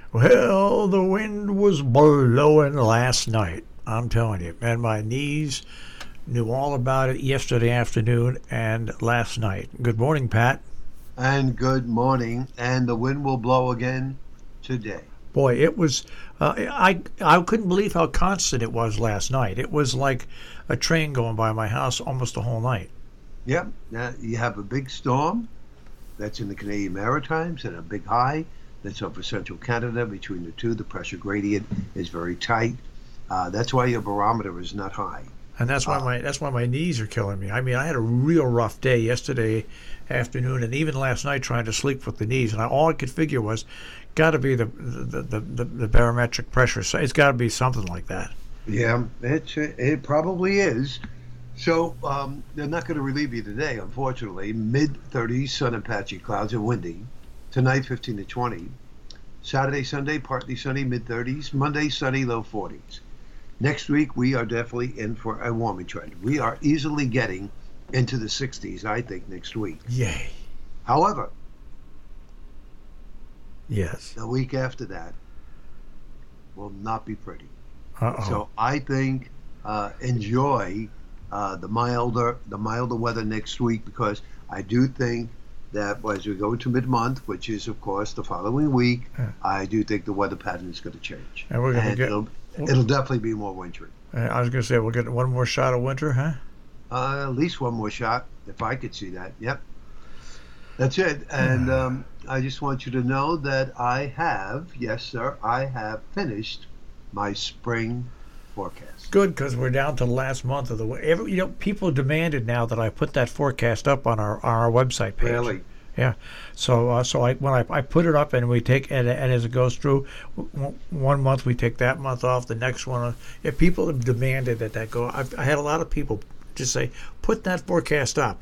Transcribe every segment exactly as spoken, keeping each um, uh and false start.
Well, the wind was blowing last night. I'm telling you, and my knees knew all about it yesterday afternoon and last night. Good morning, Pat. And good morning. And the wind will blow again today. Boy, it was. Uh, I I couldn't believe how constant it was last night. It was like a train going by my house almost the whole night. Yep. Now you have a big storm that's in the Canadian Maritimes and a big high that's over central Canada. Between the two, the pressure gradient is very tight. Uh, that's why your barometer is not high. And that's why uh, my that's why my knees are killing me. I mean, I had a real rough day yesterday afternoon and even last night trying to sleep with the knees. And I, all I could figure was, got to be the the, the, the the barometric pressure. So it's got to be something like that. Yeah, it it probably is. So um, they're not going to relieve you today, unfortunately. mid thirties, sun and patchy clouds and windy. Tonight, fifteen to twenty. Saturday, Sunday, partly sunny, mid thirties. Monday, sunny, low forties. Next week, we are definitely in for a warming trend. We are easily getting into the sixties, I think, next week. Yay. However, yes, the week after that will not be pretty. Uh-oh. So I think uh, enjoy uh, the milder the milder weather next week, because I do think that as we go into mid-month, which is, of course, the following week, yeah. I do think the weather pattern is going to change. And we're going to get... It'll, it'll definitely be more wintry. I was going to say, we'll get one more shot of winter, huh? Uh, at least one more shot, if I could see that. Yep. That's it. And um, I just want you to know that I have, yes, sir, I have finished my spring forecast. Good, because we're down to the last month of the every, you know, people demanded now that I put that forecast up on our on our website page. Really? Yeah. So uh, so I when I, I put it up and we take and, and as it goes through, w- one month we take that month off, the next one. If people have demanded that that go, I've, I had a lot of people just say, put that forecast up.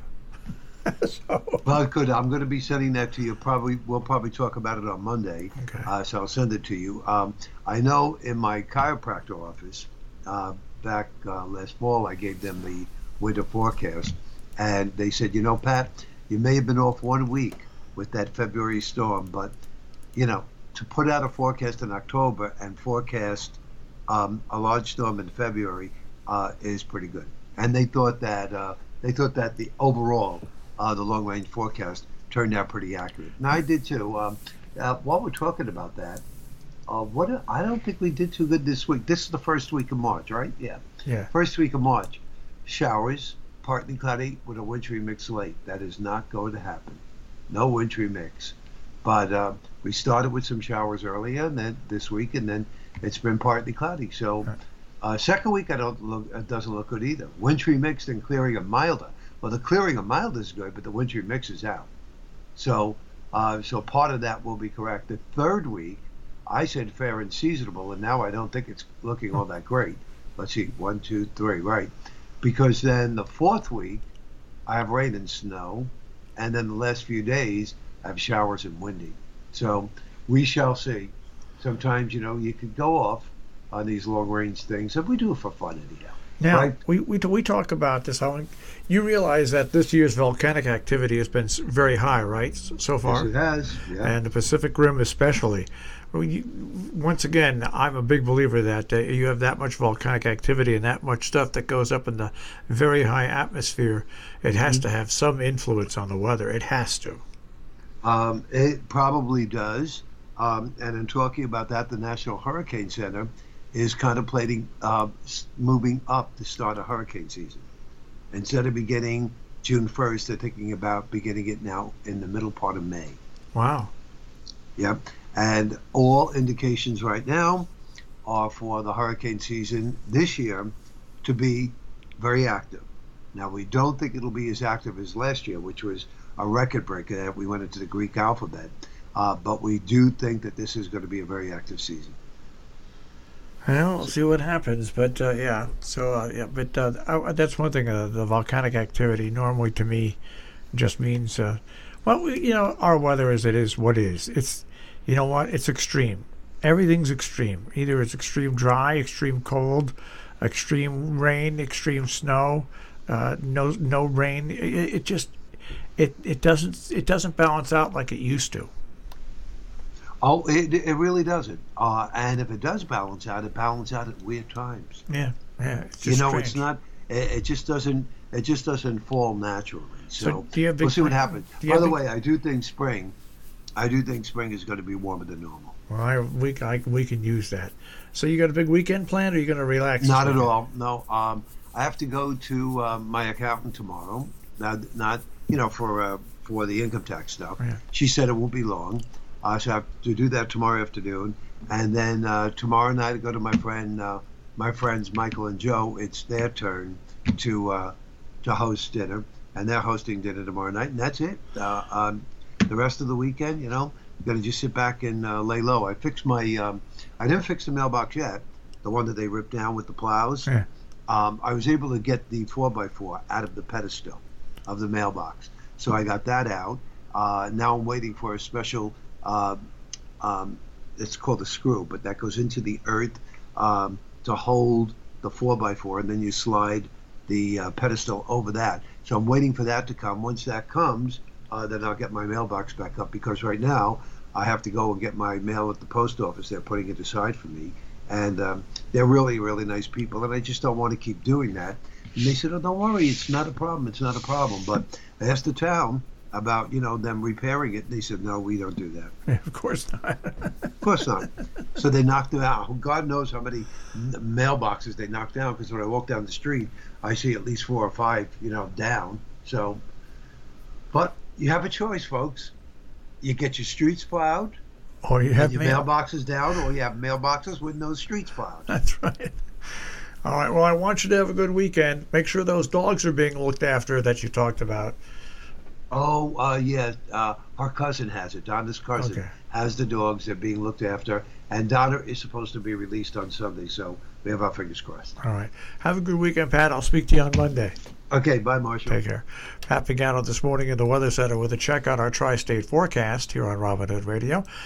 so. Well, good. I'm going to be sending that to you. Probably we'll probably talk about it on Monday. Okay. Uh, so I'll send it to you. Um, I know in my chiropractor office uh, back uh, last fall, I gave them the winter forecast, and they said, you know, Pat, you may have been off one week with that February storm, but you know, to put out a forecast in October and forecast um, a large storm in February uh, is pretty good. And they thought that uh, they thought that the overall uh, the long range forecast turned out pretty accurate, and I did too. Um, uh, while we're talking about that, uh, what I don't think we did too good this week. This is the first week of March, right? Yeah. Yeah. First week of March, showers, partly cloudy with a wintry mix late. That is not going to happen. No wintry mix. But uh, we started with some showers earlier, and then this week, and then it's been partly cloudy. So. Uh, second week, I don't look. It doesn't look good either. Wintry mixed and clearing of milder. Well, the clearing of mild is good, but the wintry mix is out. So, uh, so part of that will be correct. The third week, I said fair and seasonable, and now I don't think it's looking all that great. Let's see, one, two, three, right? Because then the fourth week, I have rain and snow, and then the last few days, I have showers and windy. So we shall see. Sometimes, you know, you could go off on these long range things, and we do it for fun anyhow. Now, right? we, we we talk about this. How you realize that this year's volcanic activity has been very high, right, so far? Yes, it has. Yeah. And the Pacific Rim especially. Well, you, once again, I'm a big believer that uh, you have that much volcanic activity and that much stuff that goes up in the very high atmosphere. It has mm-hmm. to have some influence on the weather. It has to. Um, it probably does. Um, and in talking about that, the National Hurricane Center is contemplating uh, moving up to start a hurricane season. Instead of beginning June first, they're thinking about beginning it now in the middle part of May. Wow. Yep. And all indications right now are for the hurricane season this year to be very active. Now, we don't think it'll be as active as last year, which was a record breaker. We went into the Greek alphabet. Uh, but we do think that this is going to be a very active season. Well, we'll see what happens, but uh, yeah. So uh, yeah, but uh, I, that's one thing. Uh, the volcanic activity normally, to me, just means, uh, well, we, you know, our weather is it is what is. It's, you know what? It's extreme. Everything's extreme. Either it's extreme dry, extreme cold, extreme rain, extreme snow, uh, no no rain. It, it just it it doesn't it doesn't balance out like it used to. Oh, it, it really doesn't. Uh, and if it does balance out, it balances out at weird times. Yeah, yeah. It's just You know, strange. it's not. It, it just doesn't. It just doesn't fall naturally. So, So do you have big we'll see what plan- happens. do you By have the big- way, I do think spring. I do think spring is going to be warmer than normal. Well, I, we I, we can use that. So you got a big weekend planned, or are you going to relax? this Not at weekend? all. No. Um, I have to go to uh, my accountant tomorrow. Not, not you know, for uh, for the income tax stuff. Yeah. She said it won't be long. Uh, so I have to do that tomorrow afternoon, and then uh, tomorrow night I go to my friend, uh, my friends Michael and Joe. It's their turn to uh, to host dinner, and they're hosting dinner tomorrow night, and that's it. Uh, um, the rest of the weekend, you know, I'm gonna just sit back and uh, lay low. I fixed my, um, I didn't fix the mailbox yet, the one that they ripped down with the plows. Yeah. Um, I was able to get the four by four out of the pedestal of the mailbox, so I got that out. Uh, now I'm waiting for a special. Uh, um, it's called a screw, but that goes into the earth um, to hold the four by four, and then you slide the uh, pedestal over that. So I'm waiting for that to come. Once that comes, uh, then I'll get my mailbox back up, because right now I have to go and get my mail at the post office. They're putting it aside for me, and um, they're really, really nice people, and I just don't want to keep doing that. And they said, "Oh, don't worry, it's not a problem. It's not a problem." But I asked the town about, you know, them repairing it. They said, "No, we don't do that." Yeah, of course not. Of course not. So they knocked them out. God knows how many mailboxes they knocked down, because when I walk down the street, I see at least four or five, you know, down. So, but you have a choice, folks. You get your streets plowed, Or you have and your mail. mailboxes down, or you have mailboxes with no streets plowed. That's right. All right. Well, I want you to have a good weekend. Make sure those dogs are being looked after that you talked about. Oh, uh, yeah. Uh, our cousin has it. Donna's cousin Okay. has the dogs. They're being looked after. And Donna is supposed to be released on Sunday, so we have our fingers crossed. All right. Have a good weekend, Pat. I'll speak to you on Monday. Okay, bye, Marshall. Take care. Pat Pagano this morning in the Weather Center with a check on our tri-state forecast here on Robin Hood Radio.